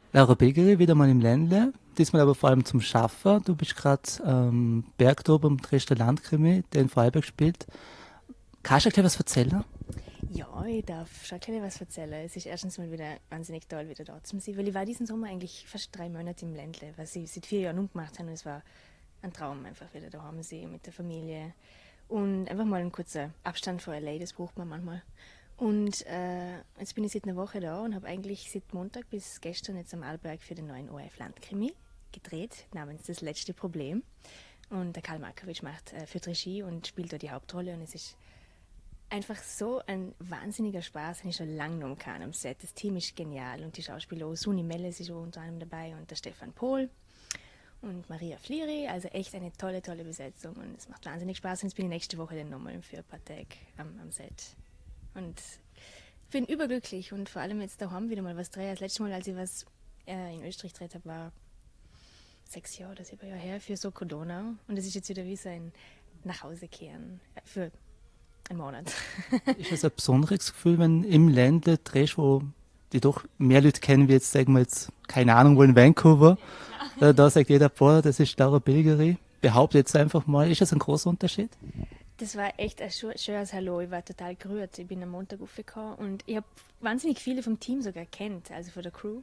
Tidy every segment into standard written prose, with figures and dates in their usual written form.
Laura Begery, wieder mal im Ländle, diesmal aber vor allem zum Schaffen. Du bist gerade Bergtober im Dresdner Landkrimi, der in Vorarlberg spielt. Kannst du dir was erzählen? Ja, ich darf schon gleich was erzählen. Es ist erstens mal wieder wahnsinnig toll, wieder dort zu sein, weil ich war diesen Sommer eigentlich fast 3 Monate im Ländle, was ich seit 4 Jahren umgemacht habe und es war ein Traum, einfach wieder daheim zu sein mit der Familie und einfach mal einen kurzen Abstand von LA, das braucht man manchmal. Und jetzt bin ich seit einer Woche da und habe eigentlich seit Montag bis gestern jetzt am Arlberg für den neuen ORF Landkrimi gedreht, namens Das letzte Problem. Und der Karl Markovic macht für die Regie und spielt da die Hauptrolle und es ist einfach so ein wahnsinniger Spaß, den ich schon lange noch kann am Set. Das Team ist genial und die Schauspieler, Suni Melles ist auch unter anderem dabei und der Stefan Pohl und Maria Fliri, also echt eine tolle, tolle Besetzung und es macht wahnsinnig Spaß und jetzt bin ich nächste Woche dann nochmal für ein paar Tage am Set und ich bin überglücklich und vor allem jetzt daheim wieder mal was drehe. Das letzte Mal, als ich was in Österreich gedreht habe, war 6 Jahre oder 7 Jahre her für Soko Donau und es ist jetzt wieder wie so ein Nachhausekehren für einen Monat. Ist es ein besonderes Gefühl, wenn im Ländle drehst, wo die doch mehr Leute kennen, wie jetzt, sagen wir jetzt, keine Ahnung, wo in Vancouver. Da sagt jeder, boah, das ist Laura Begery. Behaupte jetzt einfach mal, ist das ein großer Unterschied? Das war echt ein schönes Hallo. Ich war total gerührt. Ich bin am Montag aufgekommen und ich habe wahnsinnig viele vom Team sogar kennt, also von der Crew.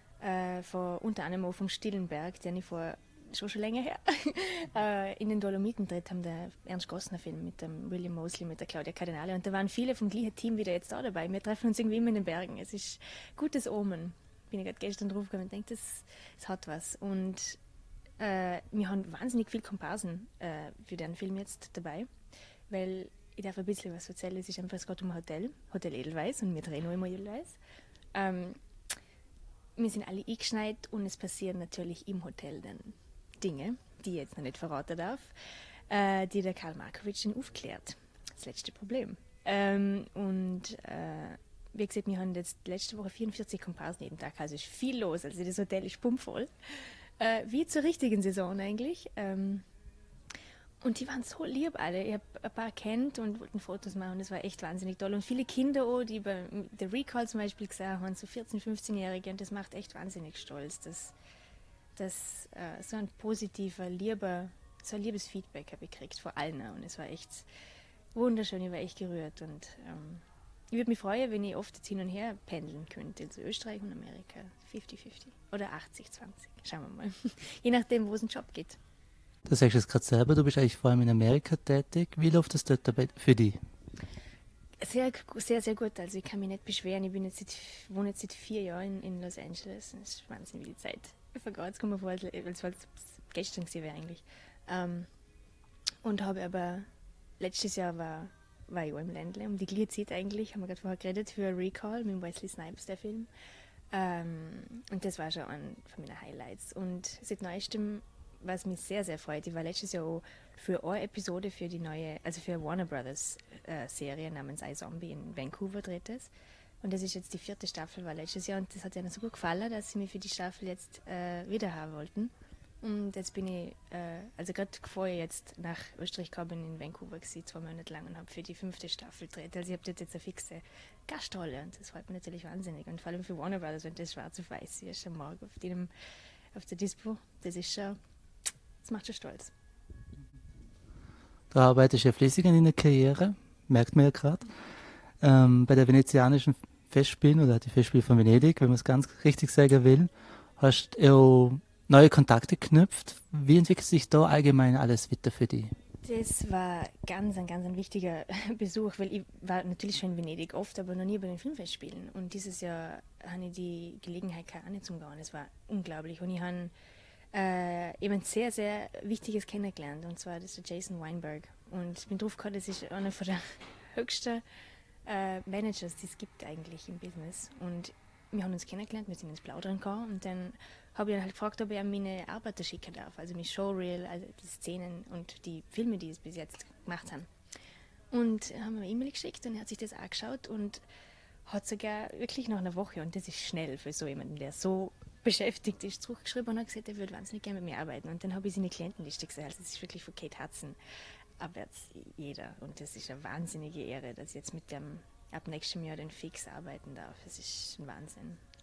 Von, unter anderem auch vom Stillenberg, den ich vor schon länger her in den Dolomiten dreht haben, der Ernst Gossner Film mit dem William Mosley, mit der Claudia Cardinale. Und da waren viele vom gleichen Team wieder jetzt da dabei. Wir treffen uns irgendwie immer in den Bergen. Es ist gutes Omen. Bin ich gerade gestern drauf gekommen und denke, das hat was. Und wir haben wahnsinnig viel Komparsen für den Film jetzt dabei, weil ich darf ein bisschen was erzählen. Es ist einfach, es geht um ein Hotel, Hotel Edelweiss und wir drehen auch immer Edelweiss. Ähm, wir sind alle eingeschneit und es passieren natürlich im Hotel dann Dinge, die ich jetzt noch nicht verraten darf, die der Karl Markovic dann aufklärt. Das letzte Problem. Wie gesagt, wir haben jetzt letzte Woche 44 Komparsen jeden Tag, also ist viel los, also das Hotel ist pumpvoll. Wie zur richtigen Saison eigentlich. Und die waren so lieb alle. Ich habe ein paar kennt und wollten Fotos machen. Das war echt wahnsinnig toll. Und viele Kinder auch, die bei der Recall zum Beispiel gesehen haben, so 14-, 15-Jährige. Und das macht echt wahnsinnig stolz, dass so ein positiver, lieber, so ein liebes Feedback habe ich gekriegt vor allen. Und es war echt wunderschön. Ich war echt gerührt. Und ich würde mich freuen, wenn ich oft jetzt hin und her pendeln könnte. Also Österreich und Amerika. 50-50. Oder 80-20. Schauen wir mal. Je nachdem, wo es einen Job geht. Du sagst es gerade selber, du bist eigentlich vor allem in Amerika tätig. Wie läuft das dort dabei für dich? Sehr, sehr, sehr gut. Also ich kann mich nicht beschweren. Wohne jetzt seit 4 Jahren in Los Angeles. Das ist wahnsinnig viel Zeit. Vergeht, es kommt mir vor, als es gestern gewesen wäre eigentlich. Ähm, und habe aber letztes Jahr war ich auch im Ländle um die gleiche Zeit eigentlich, haben wir gerade vorher geredet, für Recall mit Wesley Snipes, der Film. Und das war schon ein von meinen Highlights. Und seit neuestem, was mich sehr, sehr freut, ich war letztes Jahr auch für eine Episode für die neue, also für Warner Brothers Serie namens iZombie in Vancouver dreht es. Und das ist jetzt die 4. Staffel, war letztes Jahr und das hat ihnen so gut gefallen, dass sie mich für die Staffel jetzt wieder haben wollten. Und jetzt bin ich, also gerade vorher jetzt nach Österreich gekommen, bin in Vancouver gewesen, 2 Monate lang und habe für die 5. Staffel gedreht. Also ich habe dort jetzt eine fixe Gastrolle und das freut mich natürlich wahnsinnig. Und vor allem für Warner Brothers, wenn das schwarz auf weiß ist am Morgen auf der Dispo, das ist schon, das macht schon stolz. Du arbeitest ja flüssig an deiner Karriere, merkt man ja gerade. Bei der venezianischen Festspielen oder die Festspiele von Venedig, wenn man es ganz richtig sagen will, hast du auch neue Kontakte geknüpft. Wie entwickelt sich da allgemein alles weiter für dich? Das war ganz ein wichtiger Besuch, weil ich war natürlich schon in Venedig oft, aber noch nie bei den Filmfestspielen. Und dieses Jahr hatte ich die Gelegenheit gehabt, auch nicht zum Gehen. Es war unglaublich. Und ich habe jemand sehr, sehr Wichtiges kennengelernt. Und zwar das ist der Jason Weinberg. Und ich bin drauf gekommen, das ist einer der höchsten Managers, die es gibt eigentlich im Business. Und wir haben uns kennengelernt, wir sind ins Plaudern gekommen und dann habe ich ihn halt gefragt, ob er meine Arbeiter schicken darf, also mein Showreel, also die Szenen und die Filme, die es bis jetzt gemacht haben. Und haben wir eine E-Mail geschickt und er hat sich das angeschaut und hat sogar wirklich nach einer Woche, und das ist schnell für so jemanden, der so beschäftigt ist, zurückgeschrieben und hat gesagt, er würde wahnsinnig gerne mit mir arbeiten. Und dann habe ich seine Klientenliste gesehen, also das ist wirklich von Kate Hudson abwärts jeder. Und das ist eine wahnsinnige Ehre, dass ich jetzt mit dem ab nächstem Jahr den Fix arbeiten darf. Das ist ein Wahnsinn.